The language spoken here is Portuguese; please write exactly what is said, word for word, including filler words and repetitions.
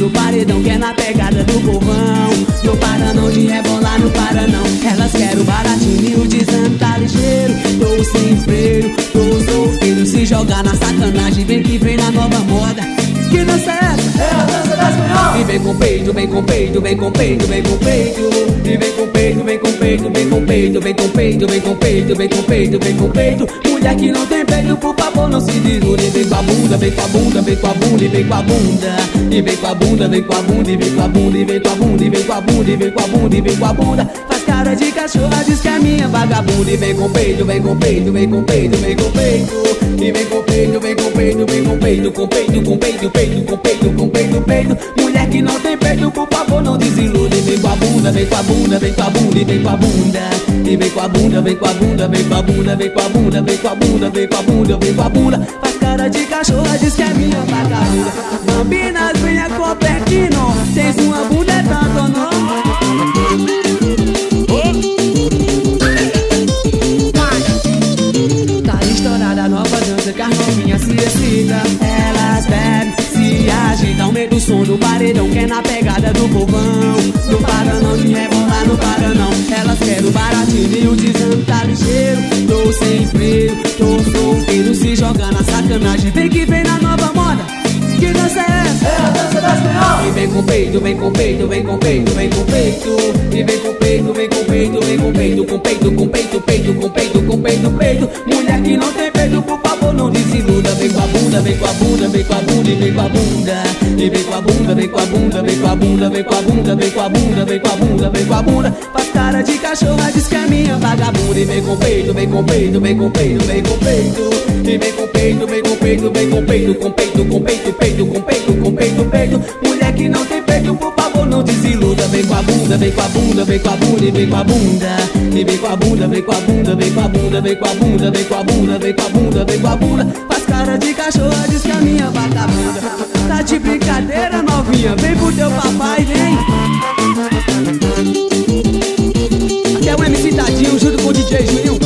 no paredão, que é na pegada do povão. Não para não de rebolar, não para não. Elas querem o baratinho, o desano tá ligeiro. Tô sem freio, tô solteiro. Se jogar na sacanagem, vem que vem na nova moda. Que dança é essa? É a dança da espanhola. E vem com peito, vem com peito, vem com peito, vem com peito. E vem com peito, vem com peito, vem com peito, vem com peito, vem com peito, vem com peito, vem com peito. Mulher que não tem peito, por favor, não se deslude. Vem com a bunda, vem com a bunda, vem com a bunda, e vem com a bunda. E vem com a bunda, vem com a bunda, e vem com a bunda, e vem com a bunda, e vem com a bunda, e vem com a bunda, e vem com a bunda. Faz cara de cachorra, diz que é minha vagabunda. E vem com peito, vem com peito, vem com peito, vem com peito. E vem com peito, vem com peito, vem com peito, com peito, com peito, peito, com peito, com peito, peito. Mulher que não tem peito, por favor, não desilude. Vem com a bunda, vem com a bunda, vem com a bunda, e vem com a bunda. E vem com a bunda, vem com a bunda, vem com a bunda, vem com a bunda, vem com a bunda, vem com a bunda, vem com a bunda. Faz cara de cachorra, diz que é minha vagabunda. Bambinas, venha com pertinho. Tens uma bunda, é tanto ou não? Tá estourada a nova dança que as novinhas se excita. Elas bebem, se agitam, meio do som do paredão, que é na pegada do povão. Não para não de rebolar, não para não. Elas querem o baratinho e o desano tá ligeiro. Tô sem freio, tô solteiro. Se jogar na sacanagem, vem que vem na nova moda. Que dança é essa? É a dança da espanhola. E vem com peito, vem com peito, vem com peito, vem com peito. E vem com peito, vem com peito, vem com peito, com peito, com peito, peito, com peito, com peito, peito. Mulher que não tem peito, por favor, não desiluda. Vem com a bunda, vem com a bunda, vem com a bunda, e vem com a bunda. E vem com a bunda, vem com a bunda, vem com a bunda, vem com a bunda, vem com a bunda, vem com a bunda, vem com a bunda. Faz cara de cachorra, diz que é minha vagabunda. E vem com peito, vem com peito, vem com peito, vem com peito. E vem com peito, vem com peito, vem com peito, com peito, com peito, peito, com peito, com peito, peito. Mulher que não tem peito, por favor, não desiluda. Vem com a bunda, vem com a bunda, vem com a bunda, e vem com a bunda. E vem com a bunda, vem com a bunda, vem com a bunda, vem com a bunda, vem com a bunda, vem com a bunda, vem com a bunda. Faz cara de cachorra, diz que é minha vagabunda. Tá de brincadeira, novinha, vem pro teu papai, vem. Aqui é o M C Tadinho junto com o D J Juninho.